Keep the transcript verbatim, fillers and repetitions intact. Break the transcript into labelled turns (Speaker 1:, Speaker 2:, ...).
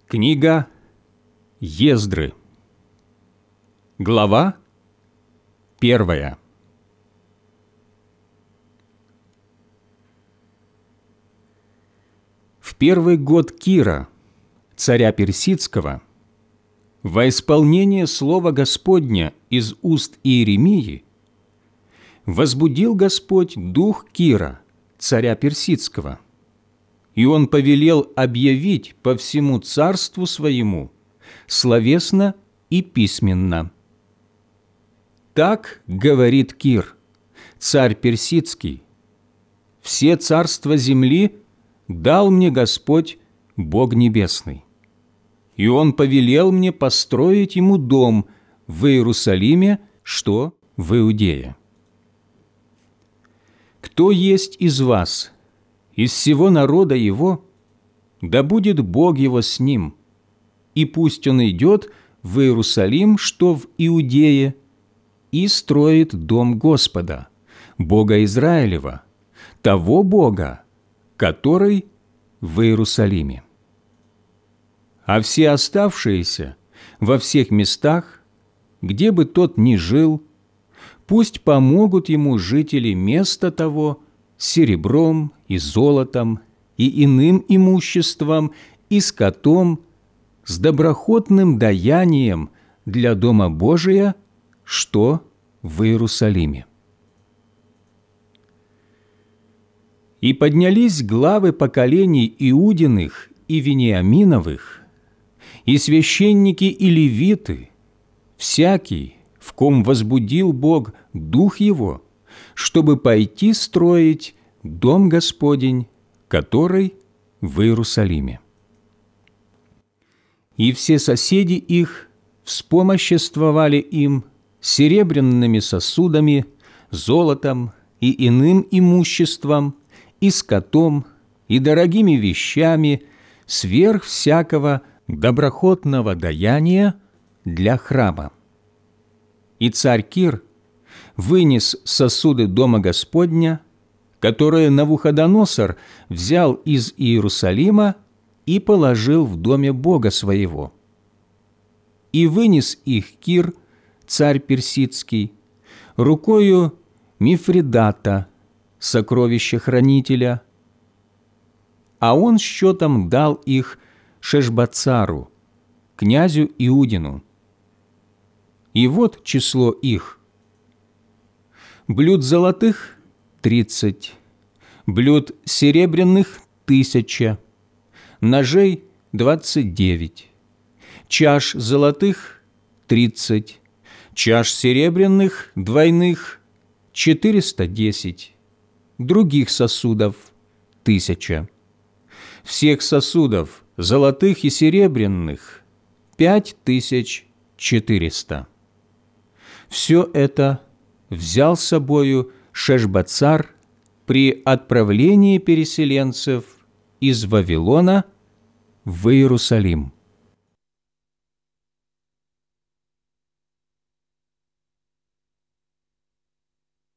Speaker 1: Книга Ездры. Глава первая. В первый год Кира, царя Персидского, во исполнение слова Господня из уст Иеремии, возбудил Господь дух Кира, царя Персидского, и он повелел объявить по всему царству своему, словесно и письменно. Так говорит Кир, царь Персидский: «Все царства земли дал мне Господь, Бог Небесный, и Он повелел мне построить Ему дом в Иерусалиме, что в Иудее. Кто есть из вас, из всего народа Его, да будет Бог Его с ним, и пусть он идет в Иерусалим, что в Иудее, и строит дом Господа, Бога Израилева, того Бога, который в Иерусалиме. А все оставшиеся во всех местах, где бы тот ни жил, пусть помогут ему жители места того серебром и золотом и иным имуществом и скотом, с доброхотным даянием для Дома Божия, что в Иерусалиме». И поднялись главы поколений Иудиных и Вениаминовых, и священники и левиты, всякий, в ком возбудил Бог дух его, чтобы пойти строить дом Господень, который в Иерусалиме. И все соседи их вспомоществовали им серебряными сосудами, золотом и иным имуществом, и скотом, и дорогими вещами, сверх всякого доброхотного даяния для храма. И царь Кир вынес сосуды Дома Господня, которые Навуходоносор взял из Иерусалима и положил в доме Бога своего. И вынес их Кир, царь Персидский, рукою Мифридата, сокровища-хранителя, а он счетом дал их Шешбацару, князю Иудину. И вот число их: блюд золотых – тридцать, блюд серебряных – тысяча, ножей – двадцать девять, чаш золотых – тридцать, чаш серебряных двойных – четыреста десять, других сосудов – тысяча, всех сосудов золотых и серебряных – пять тысяч четыреста. Все это взял с собою Шешбацар при отправлении переселенцев из Вавилона в Иерусалим.